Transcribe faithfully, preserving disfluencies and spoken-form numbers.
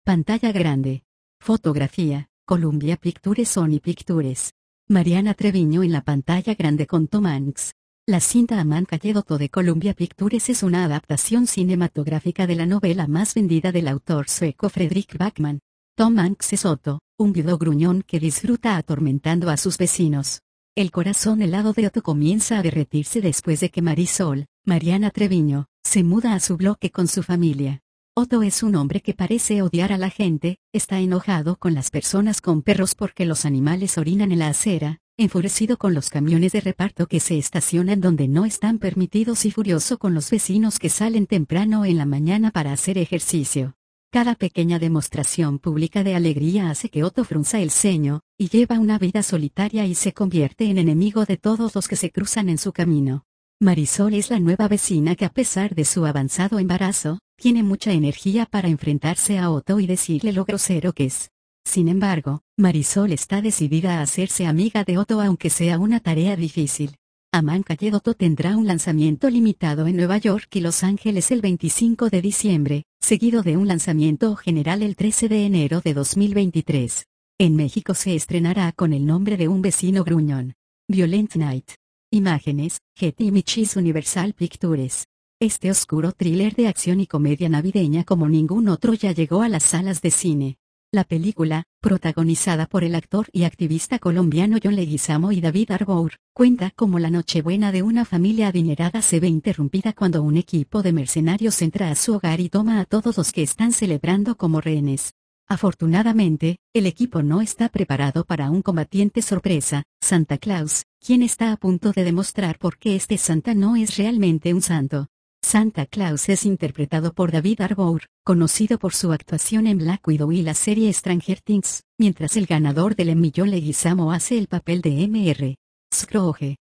Pantalla grande. Fotografía, Columbia Pictures, Sony Pictures. Mariana Treviño en la pantalla grande con Tom Hanks. La cinta A Man Called Otto de Columbia Pictures es una adaptación cinematográfica de la novela más vendida del autor sueco Fredrik Backman. Tom Hanks es Otto, un viudo gruñón que disfruta atormentando a sus vecinos. El corazón helado de Otto comienza a derretirse después de que Marisol, Mariana Treviño, se muda a su bloque con su familia. Otto es un hombre que parece odiar a la gente, está enojado con las personas con perros porque los animales orinan en la acera, enfurecido con los camiones de reparto que se estacionan donde no están permitidos y furioso con los vecinos que salen temprano en la mañana para hacer ejercicio. Cada pequeña demostración pública de alegría hace que Otto frunza el ceño, y lleva una vida solitaria y se convierte en enemigo de todos los que se cruzan en su camino. Marisol es la nueva vecina que, a pesar de su avanzado embarazo, tiene mucha energía para enfrentarse a Otto y decirle lo grosero que es. Sin embargo, Marisol está decidida a hacerse amiga de Otto aunque sea una tarea difícil. A Man Called Otto tendrá un lanzamiento limitado en Nueva York y Los Ángeles el veinticinco de diciembre, seguido de un lanzamiento general el trece de enero de dos mil veintitrés. En México se estrenará con el nombre de Un vecino gruñón. Violent Night. Imágenes, Getty Images, Universal Pictures. Este oscuro thriller de acción y comedia navideña como ningún otro ya llegó a las salas de cine. La película, protagonizada por el actor y activista colombiano John Leguizamo y David Harbour, cuenta cómo la nochebuena de una familia adinerada se ve interrumpida cuando un equipo de mercenarios entra a su hogar y toma a todos los que están celebrando como rehenes. Afortunadamente, el equipo no está preparado para un combatiente sorpresa, Santa Claus, quien está a punto de demostrar por qué este Santa no es realmente un santo. Santa Claus es interpretado por David Harbour, conocido por su actuación en Black Widow y la serie Stranger Things, mientras el ganador del Emmy John Leguizamo hace el papel de M R Scrooge.